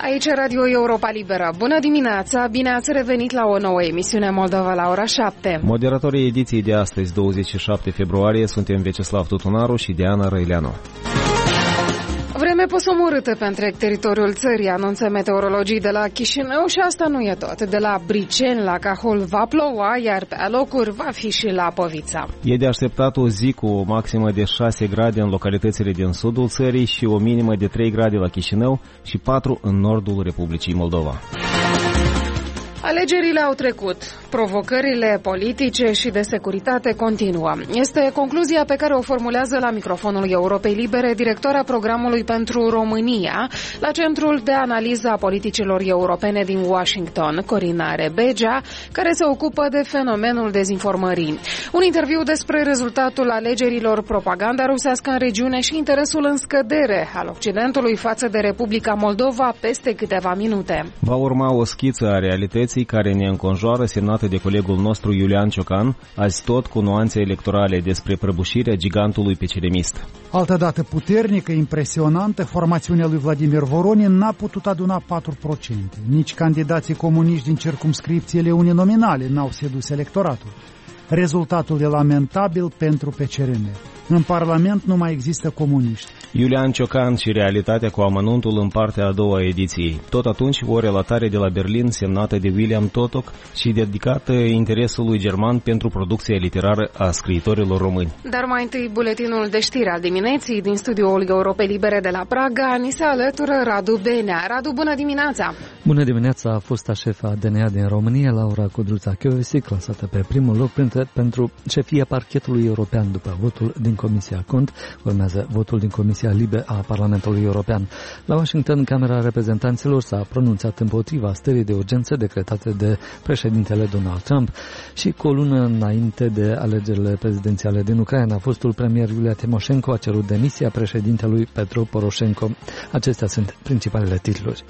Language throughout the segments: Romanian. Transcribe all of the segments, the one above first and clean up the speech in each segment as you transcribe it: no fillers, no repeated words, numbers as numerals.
Aici Radio Europa Liberă. Bună dimineața, bine ați revenit la o nouă emisiune Moldova la ora 7. Moderatorii ediției de astăzi, 27 februarie, suntem Vyacheslav Tutunaru și Diana Răileanu. Vreme posomorâtă pe întreg teritoriul țării, anunță meteorologii de la Chișinău, și asta nu e tot. De la Briceni la Cahul va ploua, iar pe alocuri va fi și la Povița. E de așteptat o zi cu o maximă de 6 grade în localitățile din sudul țării și o minimă de 3 grade la Chișinău și 4 în nordul Republicii Moldova. Alegerile au trecut. Provocările politice și de securitate continuă. Este concluzia pe care o formulează la microfonul Europei Libere directora programului pentru România la Centrul de Analiză a Politicilor Europene din Washington, Corina Rebegea, care se ocupă de fenomenul dezinformării. Un interviu despre rezultatul alegerilor, propaganda rusească în regiune și interesul în scădere al Occidentului față de Republica Moldova peste câteva minute. Va urma o schiță a realității care ne înconjoară, semnată de colegul nostru Iulian Ciocan, azi tot cu nuanțe electorale despre prăbușirea gigantului peceremist. Altădată puternică, impresionantă, formațiunea lui Vladimir Voronin n-a putut aduna 4%. Nici candidații comuniști din circumscripțiile uninominale n-au sedus electoratul. Rezultatul e lamentabil pentru PCRM. În Parlament nu mai există comuniști. Iulian Ciocan și realitatea cu amănuntul în partea a doua ediției. Tot atunci o relatare de la Berlin semnată de William Totok și dedicată interesului german pentru producția literară a scriitorilor români. Dar mai întâi buletinul de știri al dimineții din studioul Europei Libere de la Praga. Ni se alătură Radu Benea. Radu, bună dimineața! Bună dimineața! A fost șefa DNA din România, Laura Codruța Kövesi, clasată pe primul loc pentru șefia parchetului european după votul din Comisia Cont. Urmează votul din Comisia Libe a Parlamentului European. La Washington, Camera Reprezentanților s-a pronunțat împotriva stării de urgență decretate de președintele Donald Trump și cu o lună înainte de alegerile prezidențiale din Ucraina, fostul premier Iulia Timoșenko a cerut demisia președintelui Petro Poroșenko. Acestea sunt principalele titluri.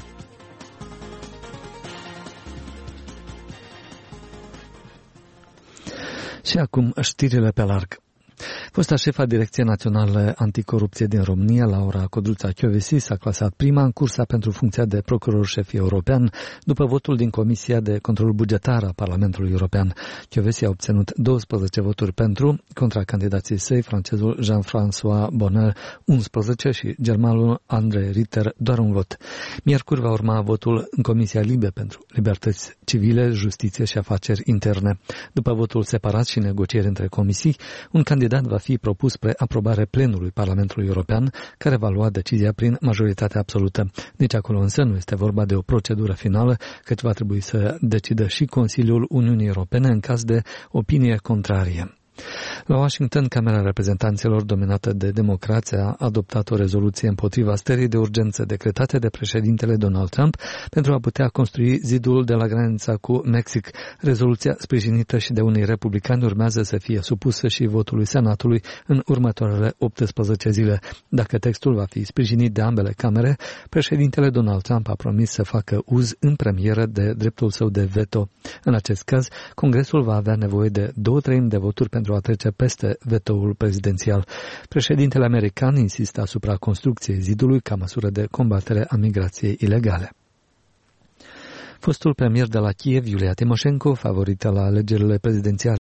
Și acum știrile pe larg. Fosta șefa Direcției Naționale Anticorupție din România, Laura Codruța Kövesi, s-a clasat prima în cursa pentru funcția de procuror șef european după votul din Comisia de Control Bugetar a Parlamentului European. Kövesi a obținut 12 voturi pentru, contra candidații săi, francezul Jean-François Bonner 11 și germanul André Ritter doar un vot. Miercuri va urma votul în Comisia Libe pentru Libertăți Civile, Justiție și Afaceri Interne. După votul separat și negocieri între comisii, un candidat va fi propus spre aprobare plenului Parlamentului European, care va lua decizia prin majoritate absolută. Nici acolo însă nu este vorba de o procedură finală, căci va trebui să decidă și Consiliul Uniunii Europene în caz de opinie contrarie. La Washington, Camera Reprezentanților, dominată de democrați, a adoptat o rezoluție împotriva stării de urgență decretate de președintele Donald Trump pentru a putea construi zidul de la granița cu Mexic. Rezoluția, sprijinită și de unii republicani, urmează să fie supusă și votului Senatului în următoarele 18 zile. Dacă textul va fi sprijinit de ambele camere, președintele Donald Trump a promis să facă uz în premieră de dreptul său de veto. În acest caz, Congresul va avea nevoie de 2/3 de voturi pentru a trece peste vetoul prezidențial. Președintele american insistă asupra construcției zidului ca măsură de combatere a migrației ilegale. Fostul premier de la Kiev, Iulia Timoșenko, favorită la alegerile prezidențiale